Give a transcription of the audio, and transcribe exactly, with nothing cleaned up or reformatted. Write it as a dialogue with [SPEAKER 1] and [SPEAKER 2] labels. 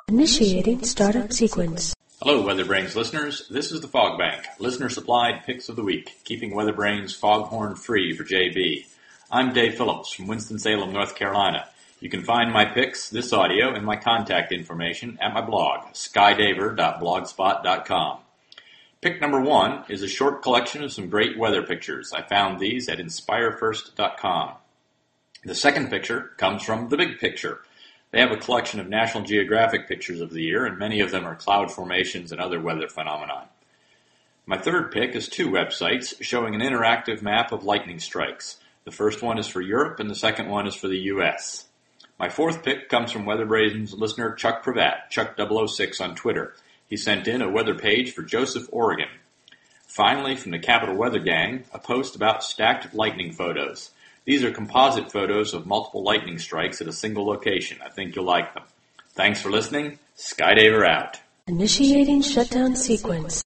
[SPEAKER 1] Initiating startup sequence.
[SPEAKER 2] Hello, WeatherBrains listeners. This is the Fog Bank, listener-supplied picks of the week, keeping WeatherBrains foghorn free for J B. I'm Dave Phillips from Winston-Salem, North Carolina. You can find my picks, this audio, and my contact information at my blog, skydaver dot blogspot dot com. Pick number one is a short collection of some great weather pictures. I found these at inspire first dot com. The second picture comes from The Big Picture. They have a collection of National Geographic pictures of the year, and many of them are cloud formations and other weather phenomena. My third pick is two websites showing an interactive map of lightning strikes. The first one is for Europe, and the second one is for the U S. My fourth pick comes from WeatherBrains listener Chuck Pravat, Chuck double oh six on Twitter. He sent in a weather page for Joseph, Oregon. Finally, from the Capital Weather Gang, a post about stacked lightning photos. These are composite photos of multiple lightning strikes at a single location. I think you'll like them. Thanks for listening. Skydaver out.
[SPEAKER 1] Initiating shutdown sequence.